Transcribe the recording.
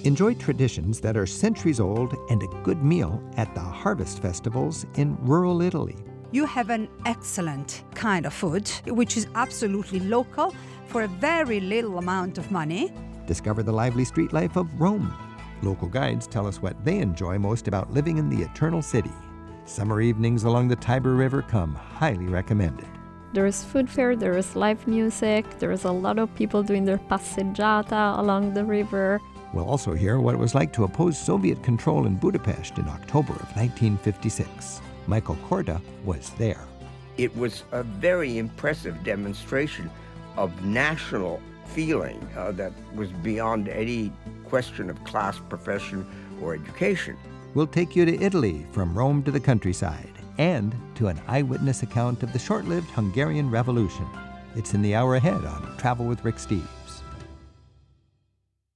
Enjoy traditions that are centuries old and a good meal at the harvest festivals in rural Italy. You have an excellent kind of food, which is absolutely local for a very little amount of money. Discover the lively street life of Rome. Local guides tell us what they enjoy most about living in the Eternal City. Summer evenings along the Tiber River come highly recommended. There is food fair, there is live music, there is a lot of people doing their passeggiata along the river. We'll also hear what it was like to oppose Soviet control in Budapest in October of 1956. Michael Korda was there. It was a very impressive demonstration of national feeling that was beyond any question of class, profession, or education. We'll take you to Italy, from Rome to the countryside, and to an eyewitness account of the short-lived Hungarian Revolution. It's in the hour ahead on Travel with Rick Steves.